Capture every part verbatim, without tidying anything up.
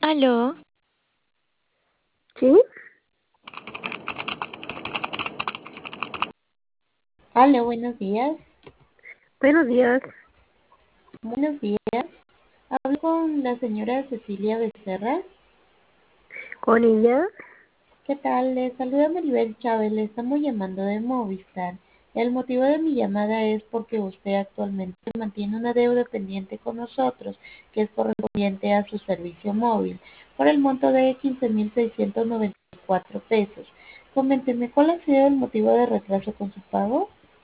Aló, ¿Sí? Hola, buenos días. Buenos días. Buenos días. Hablo con la señora Cecilia Becerra. ¿Con ella? ¿Qué tal? Le saluda Maribel Chávez. Le estamos llamando de Movistar. El motivo de mi llamada es porque usted actualmente mantiene una deuda pendiente con nosotros, que es correspondiente a su servicio móvil, por el monto de quince mil seiscientos noventa y cuatro pesos. Coménteme, ¿cuál ha sido el motivo de retraso con su pago?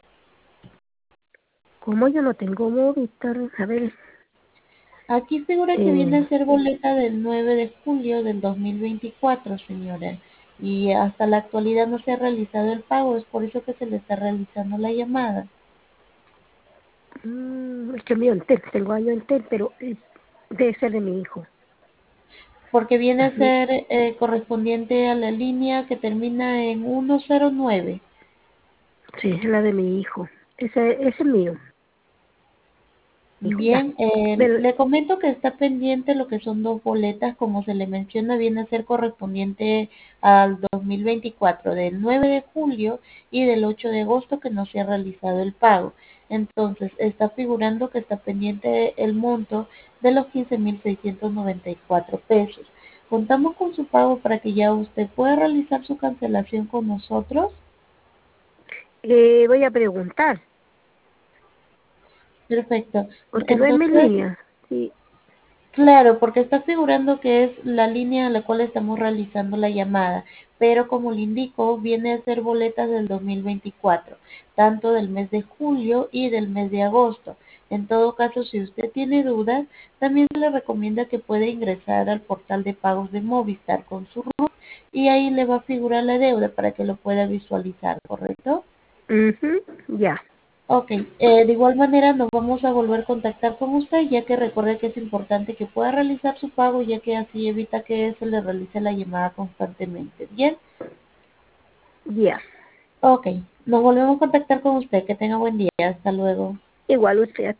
¿Cómo yo no tengo Movistar? A ver, Aquí figura que viene eh, a ser boleta del nueve de julio del dos mil veinticuatro, señora. Y hasta la actualidad no se ha realizado el pago, es por eso que se le está realizando la llamada. mm, es que mío Entel, tengo año Entel, pero eh, debe ser de mi hijo. Porque viene a Así, ser eh, correspondiente a la línea que termina en ciento nueve. sí, es la de mi hijo. Ese, ese es mío, hijo, ya. Bien, eh, Del- le comento que está pendiente lo que son dos boletas, como se le menciona, viene a ser correspondiente al dos mil veinticuatro, del nueve de julio y del ocho de agosto que no se ha realizado el pago. Entonces, está figurando que está pendiente el monto de los quince mil seiscientos noventa y cuatro pesos. Contamos con su pago para que ya usted pueda realizar su cancelación con nosotros. eh, voy a preguntar, Perfecto. porque no es mi Entonces, línea. Sí, claro, porque está figurando que es la línea a la cual estamos realizando la llamada, pero como le indico, viene a ser boletas del dos mil veinticuatro, tanto del mes de julio y del mes de agosto. En todo caso, si usted tiene dudas, también se le recomienda que pueda ingresar al portal de pagos de Movistar con su R U C y ahí le va a figurar la deuda para que lo pueda visualizar, ¿correcto? ujú, ya, Ok, eh, de igual manera nos vamos a volver a contactar con usted, ya que recuerde que es importante que pueda realizar su pago, ya que así evita que se le realice la llamada constantemente. Bien, ya. ok, nos volvemos a contactar con usted. Que tenga buen día. Hasta luego. Igual usted.